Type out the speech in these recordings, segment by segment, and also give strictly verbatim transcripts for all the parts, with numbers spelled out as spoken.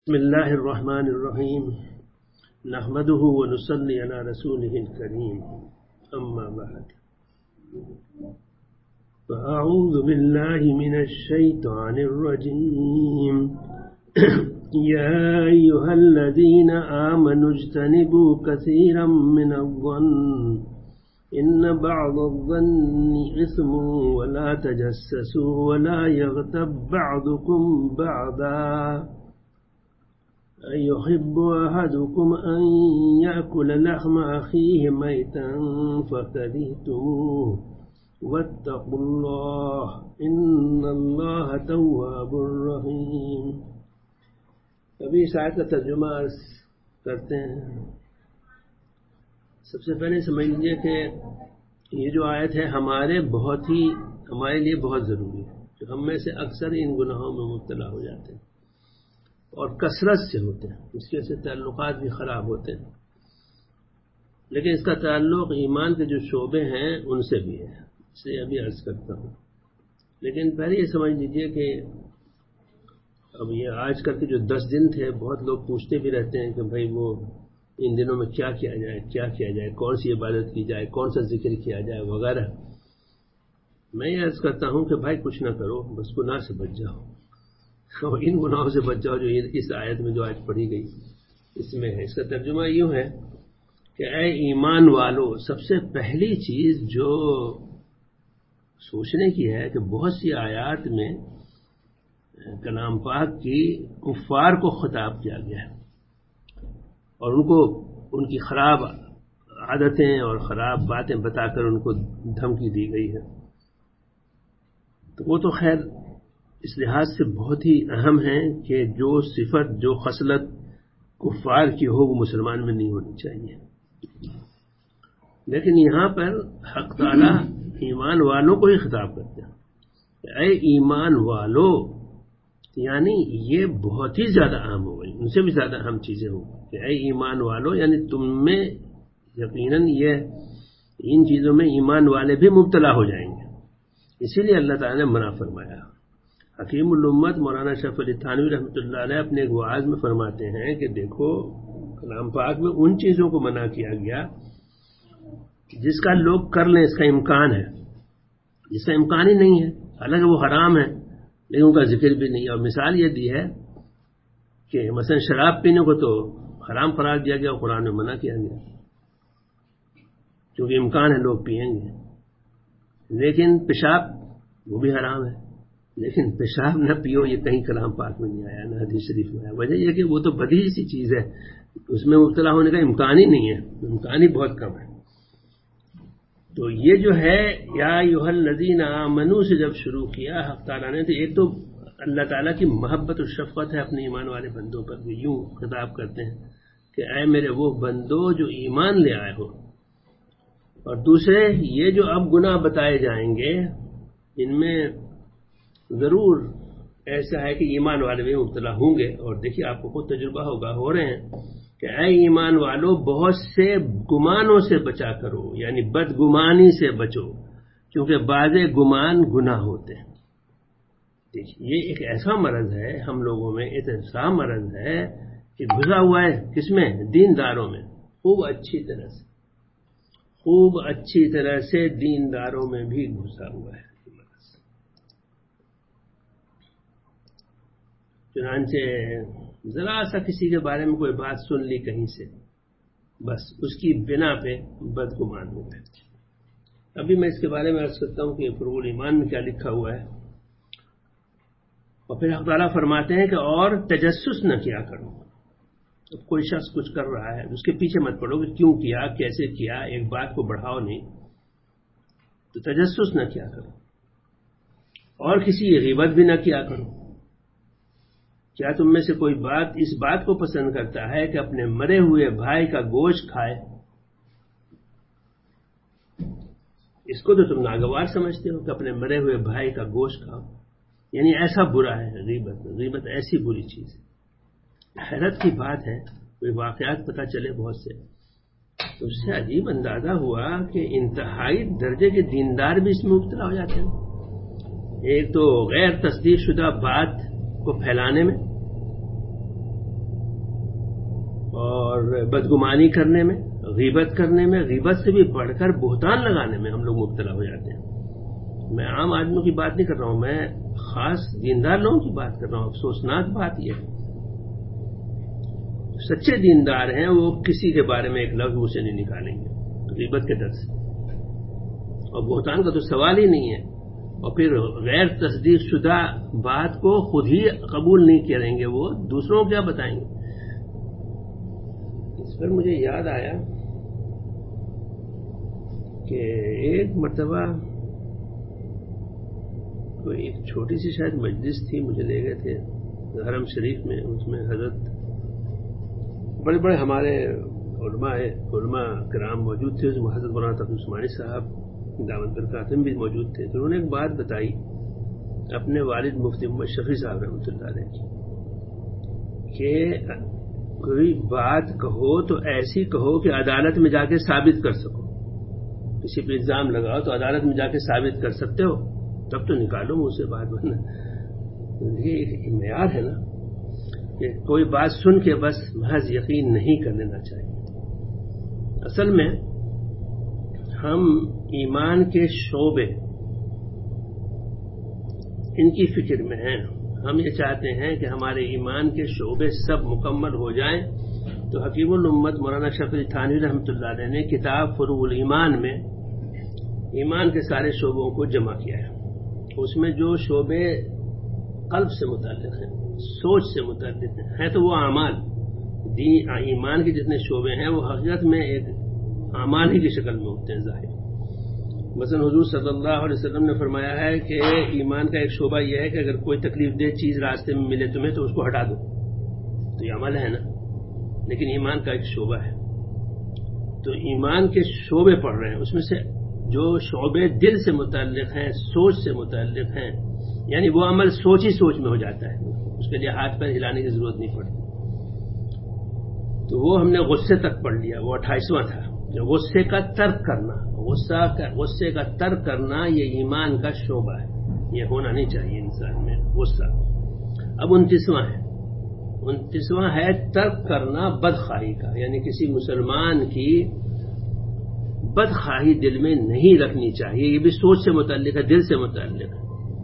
بسم الله الرحمن الرحيم نحمده ونصلي على رسوله الكريم أما بعد فأعوذ بالله من الشيطان الرجيم يا أيها الذين آمنوا اجتنبوا كثيرا من الظن إن بعض الظن إثم ولا تجسسوا ولا يغتب بعضكم بعضا أيحب أحدكم أن يأكل لحم أخيه ميتا فكرهتموه واتقوا الله إن الله تواب رحيم. ابھی اس آیت کا ترجمہ کرتے ہیں. سب سے پہلے سمجھ لیجیے کہ یہ جو آیت ہے ہمارے بہت ہی ہمارے لیے بہت ضروری ہے. جو ہم میں سے اکثر ان گناہوں میں مبتلا ہو جاتے ہیں اور کثرت سے ہوتے ہیں، اس کے سے تعلقات بھی خراب ہوتے ہیں، لیکن اس کا تعلق ایمان کے جو شعبے ہیں ان سے بھی ہے، اسے ابھی عرض کرتا ہوں. لیکن پہلے یہ سمجھ لیجئے کہ اب یہ آج کل کے جو دس دن تھے، بہت لوگ پوچھتے بھی رہتے ہیں کہ بھائی وہ ان دنوں میں کیا کیا جائے کیا کیا جائے کون سی عبادت کی جائے، کون سا ذکر کیا جائے وغیرہ. میں یہ عرض کرتا ہوں کہ بھائی کچھ نہ کرو، بس گناہ سے بچ جاؤ اور ان گناہوں سے بچ جاؤ جو اس آیت میں جو آج پڑھی گئی اس میں ہے. اس کا ترجمہ یوں ہے کہ اے ایمان والو، سب سے پہلی چیز جو سوچنے کی ہے کہ بہت سی آیات میں کلام پاک کی کفار کو خطاب کیا گیا ہے اور ان کو ان کی خراب عادتیں اور خراب باتیں بتا کر ان کو دھمکی دی گئی ہے. تو وہ تو خیر اس لحاظ سے بہت ہی اہم ہے کہ جو صفت جو خصلت کفار کی ہو وہ مسلمان میں نہیں ہونی چاہیے. لیکن یہاں پر حق تعالی ایمان والوں کو ہی خطاب کرتے ہیں. اے ایمان والو، یعنی یہ بہت ہی زیادہ اہم ہو گئی، ان سے بھی زیادہ اہم چیزیں ہوں کہ اے ایمان والو، یعنی تم میں یقیناً یہ ان چیزوں میں ایمان والے بھی مبتلا ہو جائیں گے. اسی لیے اللہ تعالی نے منع فرمایا. حکیم الامت مولانا شرف علی تھانوی رحمۃ اللہ علیہ اپنے ایک وعظ میں فرماتے ہیں کہ دیکھو کلام پاک میں ان چیزوں کو منع کیا گیا جس کا لوگ کر لیں، اس کا امکان ہے، جس کا امکان ہی نہیں ہے، حالانکہ وہ حرام ہے لیکن ان کا ذکر بھی نہیں ہے. اور مثال یہ دی ہے کہ مثلا شراب پینے کو تو حرام قرار دیا گیا اور قرآن میں منع کیا گیا کیونکہ امکان ہے لوگ پیئیں گے. لیکن پیشاب وہ بھی حرام ہے، لیکن پیشاب نہ پیو یہ کہیں کلام پاک میں نہیں آیا، نہ حدیث شریف میں آیا. وجہ یہ کہ وہ تو بدیہی سی چیز ہے، اس میں مبتلا ہونے کا امکان ہی نہیں ہے، امکان ہی بہت کم ہے. تو یہ جو ہے یا ایھا الذین آمنوا سے جب شروع کیا حق تعالیٰ نے، تو ایک تو اللہ تعالیٰ کی محبت و شفقت ہے اپنے ایمان والے بندوں پر، وہ یوں خطاب کرتے ہیں کہ اے میرے وہ بندو جو ایمان لے آئے ہو. اور دوسرے یہ جو اب گناہ بتائے جائیں گے ان میں ضرور ایسا ہے کہ ایمان والے بھی مبتلا ہوں گے. اور دیکھیے آپ کو خود تجربہ ہوگا، ہو رہے ہیں کہ اے ایمان والو بہت سے گمانوں سے بچا کرو، یعنی بدگمانی سے بچو، کیونکہ بعض گمان گناہ ہوتے ہیں. دیکھیے یہ ایک ایسا مرض ہے ہم لوگوں میں، ایک ایسا مرض ہے کہ گھسا ہوا ہے کس میں؟ دینداروں میں، خوب اچھی طرح سے خوب اچھی طرح سے دینداروں میں بھی گھسا ہوا ہے. چنانچہ ذرا سا کسی کے بارے میں کوئی بات سن لی کہیں سے، بس اس کی بنا پہ بدگمان ہو گئے. ابھی میں اس کے بارے میں عرض کرتا ہوں کہ فروع الایمان میں کیا لکھا ہوا ہے. اور پھر حق تعالیٰ فرماتے ہیں کہ اور تجسس نہ کیا کرو. کوئی شخص کچھ کر رہا ہے اس کے پیچھے مت پڑو کہ کیوں کیا، کیسے کیا، ایک بات کو بڑھاؤ نہیں. تو تجسس نہ کیا کرو اور کسی غیبت بھی نہ کیا کرو. کیا تم میں سے کوئی بات اس بات کو پسند کرتا ہے کہ اپنے مرے ہوئے بھائی کا گوشت کھائے؟ اس کو تو تم ناگوار سمجھتے ہو کہ اپنے مرے ہوئے بھائی کا گوشت کھاؤ، یعنی ایسا برا ہے غیبت. غیبت ایسی بری چیز ہے. حیرت کی بات ہے، کوئی واقعات پتہ چلے بہت سے تو اس سے عجیب اندازہ ہوا کہ انتہائی درجے کے دیندار بھی اس میں مبتلا ہو جاتے ہیں. ایک تو غیر تصدیق شدہ بات کو پھیلانے میں، اور بدگمانی کرنے میں، غیبت کرنے میں، غیبت سے بھی بڑھ کر بہتان لگانے میں ہم لوگ مبتلا ہو جاتے ہیں۔ میں عام آدمیوں کی بات نہیں کر رہا ہوں، میں خاص دیندار لوگوں کی بات کر رہا ہوں۔ افسوسناک بات یہ ہے، سچے دیندار ہیں وہ کسی کے بارے میں ایک لفظ منہ سے نہیں نکالیں گے غیبت کے ڈر سے، اور بہتان کا تو سوال ہی نہیں ہے، اور پھر غیر تصدیق شدہ بات کو خود ہی قبول نہیں کریں گے، وہ دوسروں کو کیا بتائیں گے۔ اس پر مجھے یاد آیا کہ ایک مرتبہ کوئی ایک چھوٹی سی شاید مجلس تھی، مجھے لے گئے تھے حرم شریف میں، اس میں حضرت بڑے بڑے ہمارے علماء علماء کرام موجود تھے، اس میں حضرت مولانا تقی عثمانی صاحب دعوت برکاتم بھی موجود تھے۔ تو انہوں نے ایک بات بتائی اپنے والد مفتی محمد شفیع صاحب رحمۃ اللہ علیہ کہ کوئی بات کہو تو ایسی کہو کہ عدالت میں جا کے ثابت کر سکو، کسی پہ الزام لگاؤ تو عدالت میں جا کے ثابت کر سکتے ہو تب تو نکالو مجھ سے بات بننا۔ یہ ایک معیار ہے نا کہ کوئی بات سن کے بس محض یقین نہیں کر لینا چاہیے۔ اصل میں ہم ایمان کے شعبے ان کی فکر میں ہیں، ہم یہ چاہتے ہیں کہ ہمارے ایمان کے شعبے سب مکمل ہو جائیں۔ تو حکیم الامت مولانا اشرف علی تھانوی رحمۃ اللہ علیہ نے کتاب فروع الایمان میں ایمان کے سارے شعبوں کو جمع کیا ہے۔ اس میں جو شعبے قلب سے متعلق ہیں، سوچ سے متعلق ہیں ہے تو وہ اعمال دین ایمان کے جتنے شعبے ہیں وہ حقیقت میں ایک اعمال ہی کی شکل میں ہوتے ہیں ظاہر۔ مثلا حضور صلی اللہ علیہ وسلم نے فرمایا ہے کہ ایمان کا ایک شعبہ یہ ہے کہ اگر کوئی تکلیف دہ چیز راستے میں ملے تمہیں تو اس کو ہٹا دو، تو یہ عمل ہے نا، لیکن ایمان کا ایک شعبہ ہے۔ تو ایمان کے شعبے پڑھ رہے ہیں، اس میں سے جو شعبے دل سے متعلق ہیں، سوچ سے متعلق ہیں، یعنی وہ عمل سوچ ہی سوچ میں ہو جاتا ہے، اس کے لیے ہاتھ پیر ہلانے کی ضرورت نہیں پڑتی۔ تو وہ ہم نے غصے تک پڑھ لیا، وہ اٹھائیسواں تھا، غصے کا ترک کرنا، غصہ کا غصے کا ترک کرنا یہ ایمان کا شعبہ ہے، یہ ہونا نہیں چاہیے انسان میں غصہ۔ اب انتیسواں ہے انتیسواں ہے ترک کرنا بدخواہی کا، یعنی کسی مسلمان کی بدخواہی دل میں نہیں رکھنی چاہیے، یہ بھی سوچ سے متعلق ہے، دل سے متعلق ہے۔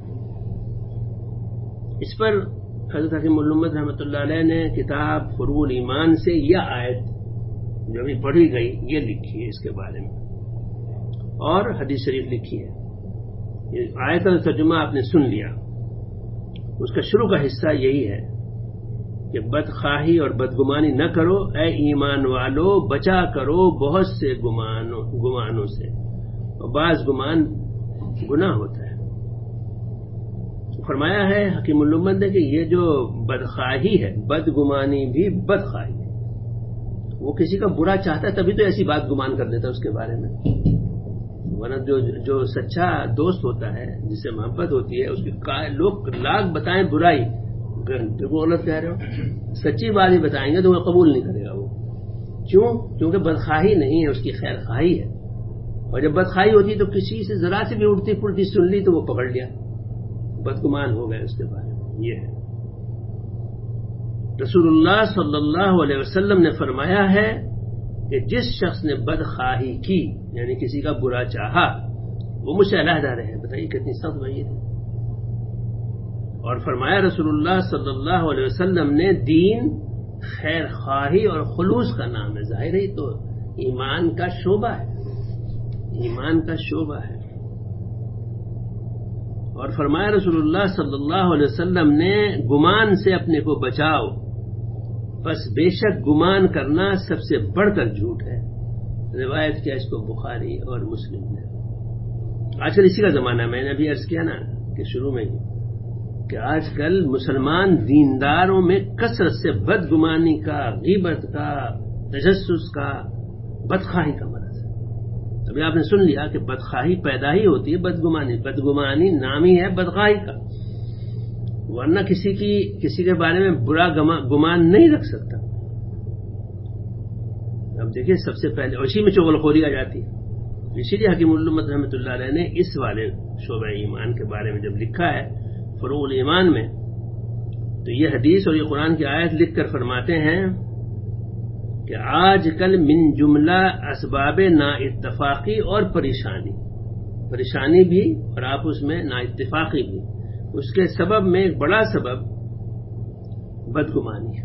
اس پر حضرت حکیم الامت رحمۃ اللہ علیہ نے کتاب فروع الایمان سے یہ آیت جو ابھی پڑھی گئی یہ لکھی ہے اس کے بارے میں، اور حدیث شریف لکھی ہے۔ یہ آیت کا ترجمہ آپ نے سن لیا، اس کا شروع کا حصہ یہی ہے کہ بدخواہی اور بدگمانی نہ کرو، اے ایمان والو بچا کرو بہت سے گمانوں گمانوں سے، اور بعض گمان گناہ ہوتا ہے۔ فرمایا ہے حکیم الامت نے کہ یہ جو بدخواہی ہے، بدگمانی بھی بدخواہی ہے، وہ کسی کا برا چاہتا ہے تبھی تو ایسی بات گمان کر دیتا ہے اس کے بارے میں، ورنہ جو جو سچا دوست ہوتا ہے جس سے محبت ہوتی ہے اس کی لوگ لاکھ بتائیں برائی، وہ غلط کہہ رہے ہو، سچی بات ہی بتائیں گے تو وہ قبول نہیں کرے گا۔ وہ کیوں؟ کیونکہ بدخواہی نہیں ہے، اس کی خیر خواہی ہے، اور جب بدخواہی ہوتی تو کسی سے ذرا سے بھی اڑتی پھرتی سن لی تو وہ پکڑ لیا، بدگمان ہو گئے اس کے بارے میں۔ یہ ہے رسول اللہ صلی اللہ علیہ وسلم نے فرمایا ہے کہ جس شخص نے بدخواہی کی یعنی کسی کا برا چاہا وہ مجھ سے علیحدہ رہے۔ بتائیے کتنی سخت وعید ہے۔ اور فرمایا رسول اللہ صلی اللہ علیہ وسلم نے دین خیر خواہی اور خلوص کا نام ہے، ظاہر ہی تو ایمان کا شعبہ ہے، ایمان کا شعبہ ہے۔ اور فرمایا رسول اللہ صلی اللہ علیہ وسلم نے گمان سے اپنے کو بچاؤ، بس بے شک گمان کرنا سب سے بڑھ کر جھوٹ ہے۔ روایت کیا اس کو بخاری اور مسلم نے۔ آج کل اسی کا زمانہ ہے، میں نے ابھی عرض کیا نا کہ شروع میں ہی کہ آج کل مسلمان دینداروں میں کثرت سے بدگمانی کا، غیبت کا، تجسس کا، بدخواہی کا مرض ہے۔ ابھی آپ نے سن لیا کہ بدخواہی پیدا ہی ہوتی ہے بدگمانی، بدگمانی نام ہی ہے بدخواہی کا، ورنہ کسی کی کسی کے بارے میں برا گمان نہیں رکھ سکتا۔ اب دیکھیں سب سے پہلے اسی میں چغل خوری آ جاتی ہے، اسی لیے حکیم الامت رحمۃ اللہ علیہ نے اس والے شعبہ ایمان کے بارے میں جب لکھا ہے فروع الایمان میں، تو یہ حدیث اور یہ قرآن کی آیت لکھ کر فرماتے ہیں کہ آج کل من جملہ اسباب نا اتفاقی اور پریشانی پریشانی بھی اور آپس میں نا اتفاقی بھی، اس کے سبب میں ایک بڑا سبب بدگمانی ہے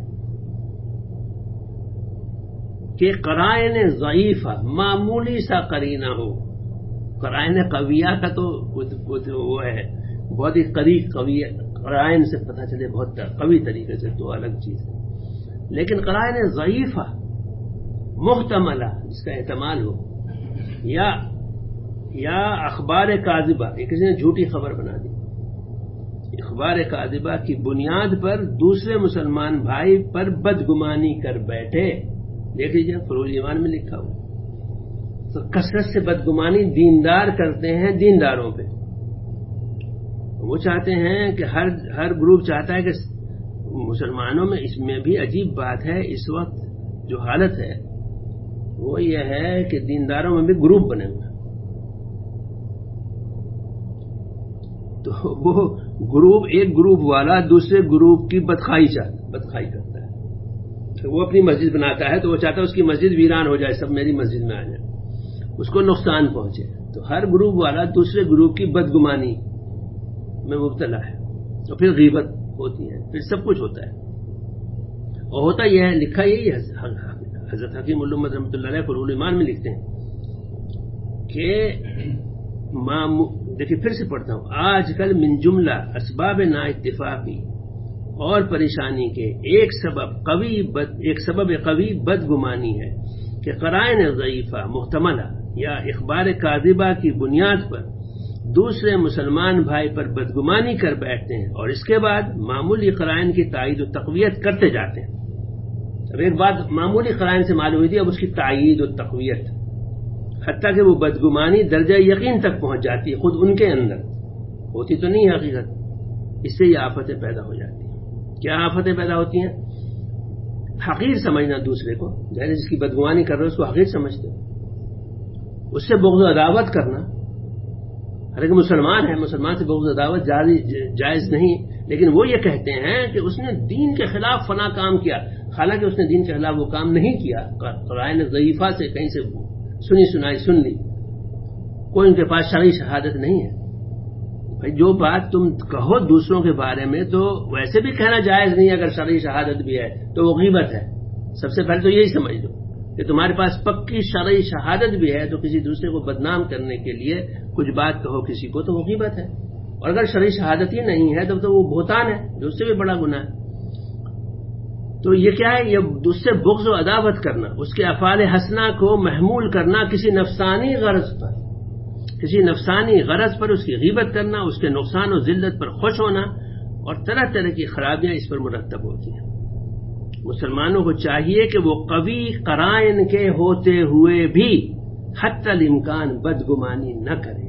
کہ قرائن ضعیفہ، معمولی سا قرینہ ہو، قرائن قویہ کا تو وہ ہے بہت ہی قریب قوی قرائن سے پتہ چلے بہت قوی طریقے سے تو الگ چیز ہے، لیکن قرائن ضعیفہ محتملہ جس کا احتمال ہو، یا یا اخبار کاذبہ، یہ کسی نے جھوٹی خبر بنا دی، اخبار کاذبہ کی بنیاد پر دوسرے مسلمان بھائی پر بدگمانی کر بیٹھے. دیکھ لیجیے فروغ ایمان میں لکھا ہوا، تو کثرت سے بدگمانی دیندار کرتے ہیں دینداروں پہ. وہ چاہتے ہیں کہ ہر ہر گروپ چاہتا ہے کہ مسلمانوں میں، اس میں بھی عجیب بات ہے اس وقت جو حالت ہے وہ یہ ہے کہ دینداروں میں بھی گروپ بنے ہوئے، تو وہ گروپ ایک گروپ والا دوسرے گروپ کی بدخائی چاہتا بدخائی کرتا ہے. وہ اپنی مسجد بناتا ہے تو وہ چاہتا ہے اس کی مسجد ویران ہو جائے، سب میری مسجد میں آ جائے، اس کو نقصان پہنچے. تو ہر گروپ والا دوسرے گروپ کی بدگمانی میں مبتلا ہے، اور پھر غیبت ہوتی ہے، پھر سب کچھ ہوتا ہے. اور ہوتا یہ ہے، لکھا یہی ہے، حضرت حکیم علومت رحمۃ اللہ علیہ فروغ ایمان میں لکھتے ہیں کہ دیکھیے پھر سے پڑھتا ہوں، آج کل من جملہ اسباب نا اتفاقی اور پریشانی کے ایک سبب قوی بد ایک سبب قوی بدگمانی ہے کہ قرائن ضعیفہ محتملہ یا اخبار کاذبہ کی بنیاد پر دوسرے مسلمان بھائی پر بدگمانی کر بیٹھتے ہیں اور اس کے بعد معمولی قرائن کی تائید و تقویت کرتے جاتے ہیں. اب ایک بات معمولی قرائن سے معلوم ہوئی تھی، اب اس کی تائید و تقویت، حتیٰ کہ وہ بدگمانی درجہ یقین تک پہنچ جاتی ہے خود ان کے اندر، ہوتی تو نہیں ہے حقیقت. اس سے یہ آفتیں پیدا ہو جاتی ہیں. کیا آفتیں پیدا ہوتی ہیں؟ حقیر سمجھنا دوسرے کو، جیسے جس کی بدگمانی کر رہے ہو اس کو حقیر سمجھتے ہو، اس سے بغض و عداوت کرنا. ہر ایک مسلمان ہے، مسلمان سے بغض و عداوت جائز نہیں، لیکن وہ یہ کہتے ہیں کہ اس نے دین کے خلاف فلاں کام کیا، حالانکہ اس نے دین کے خلاف وہ کام نہیں کیا. قرائن ضعیفہ سے کہیں سے سنی سنائی سن لی، کوئی ان کے پاس شرعی شہادت نہیں ہے. بھائی جو بات تم کہو دوسروں کے بارے میں تو ویسے بھی کہنا جائز نہیں، اگر شرعی شہادت بھی ہے تو وہ غیبت ہے. سب سے پہلے تو یہی سمجھ لو کہ تمہارے پاس پکی شرعی شہادت بھی ہے تو کسی دوسرے کو بدنام کرنے کے لیے کچھ بات کہو کسی کو تو وہ غیبت ہے. اور اگر شرعی شہادت ہی نہیں ہے تب تو وہ بہتان ہے، جو اس سے بھی بڑا گناہ ہے. تو یہ کیا ہے؟ یہ اس سے بغض و عداوت کرنا، اس کے افعال حسنہ کو محمول کرنا کسی نفسانی غرض پر، کسی نفسانی غرض پر اس کی غیبت کرنا، اس کے نقصان و ذلت پر خوش ہونا، اور طرح طرح کی خرابیاں اس پر مرتب ہوتی ہیں. مسلمانوں کو چاہیے کہ وہ قوی قرائن کے ہوتے ہوئے بھی حتی الامکان بدگمانی نہ کریں،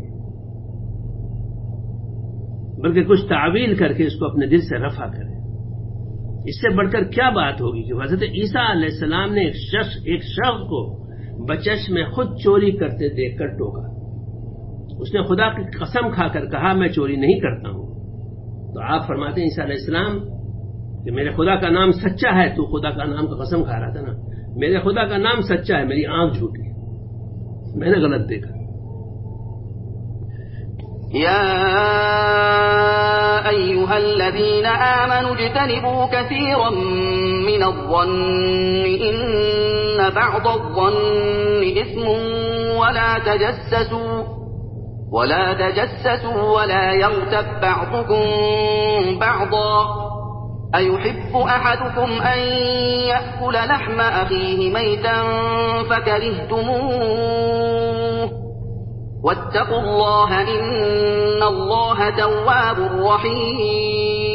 بلکہ کچھ تعویل کر کے اس کو اپنے دل سے رفع کریں. اس سے بڑھ کر کیا بات ہوگی کہ حضرت عیسیٰ علیہ السلام نے ایک شخص ایک شخص کو بچش میں خود چوری کرتے دیکھ کر ٹوکا. اس نے خدا کی قسم کھا کر کہا میں چوری نہیں کرتا ہوں. تو آپ فرماتے ہیں عیسیٰ علیہ السلام کہ میرے خدا کا نام سچا ہے، تو خدا کا نام کا قسم کھا رہا تھا نا، میرے خدا کا نام سچا ہے، میری آنکھ جھوٹی ہے، میں نے غلط دیکھا. یا ایھا الذین آمنوا اجتنبوا کثیرا من الظن ان بعض الظن اثم ولا تجسسوا ولا تجسسوا ولا يغتب بعضكم بعضا أيحب أحدكم أن يأكل لحم أخيه ميتا فكرهتموه واتقوا الله إن الله تواب رحيم.